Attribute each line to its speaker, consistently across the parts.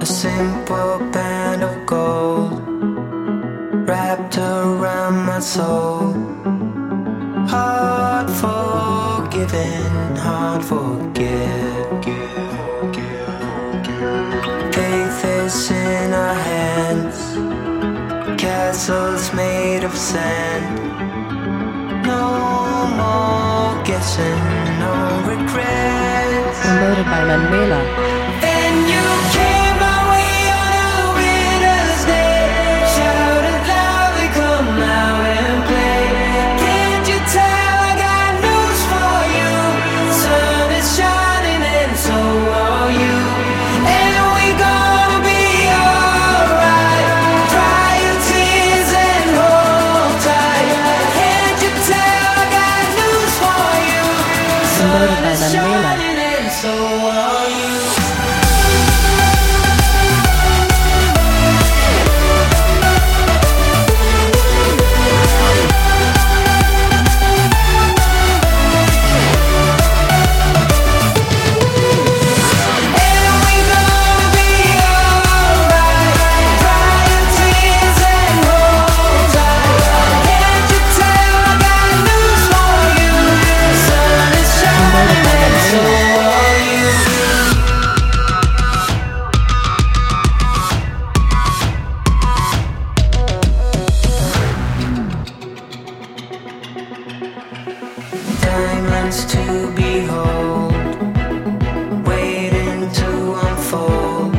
Speaker 1: simple band of gold wrapped around my soul. Hard forgiven, hard forgive. Faith is in our hands, castles made of sand. No more guessing, no regrets.
Speaker 2: Promoted by Manuela.
Speaker 1: And you came my way on a winter's day. Shouted loudly, come out and play. Can't you tell I got news for you? Sun is shining and so are you. And we gonna be alright. Dry your tears and hold tight. Can't you tell I got news for you? Sun is shining and so are you. Diamonds to behold, waiting to unfold.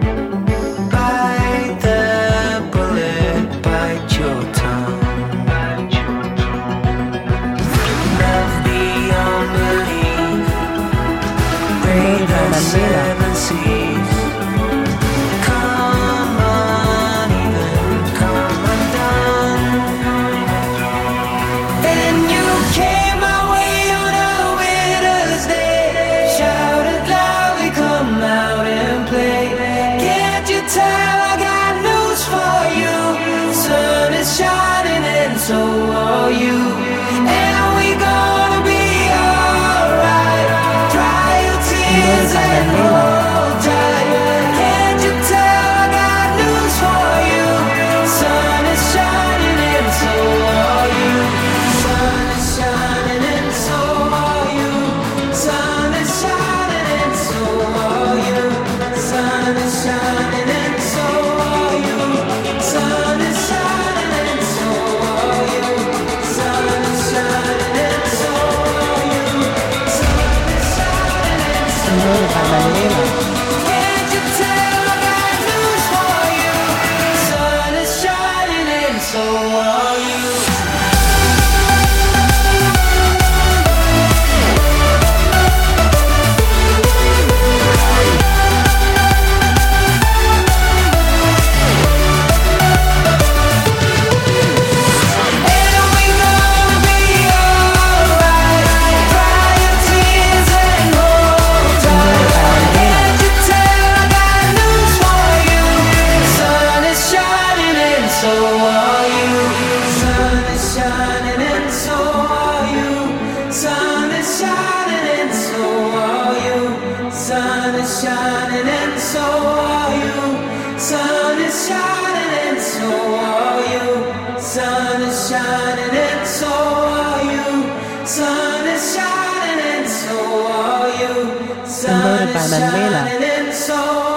Speaker 1: Bite the bullet, bite your tongue. Love beyond belief, great as seven seas. Come uneven, come undone. And you came my way on a winter's day. Shouted loudly, come out and play. Can't you tell I got news for you? Sun is shining and so are you. And we gonna be alright. Dry your tears and hold tight. Can't you tell I got news for you? Sun is shining and so are you. Sun is shining and so are you. Sun is shining and so are you. Sun is shining and so are you. Sun is shining and so are you. Sun is shining and so are you. Sun is shining and so
Speaker 2: Promoted by Manuela.
Speaker 1: can't you tell I got news for you? Sun is shining and so are you. And we gonna be alright. Dry your tears and hold tight. Can't you tell I got news for you? Sun is shining and so are you. Sun is shining and so are you. Sun is shining and so are you. Sun is shining and so are you. Sun is shining and so are you. Sun is shining and so are you. Sun is shining and so are you. Sun
Speaker 2: Promoted by
Speaker 1: is
Speaker 2: Manuela.
Speaker 1: shining and so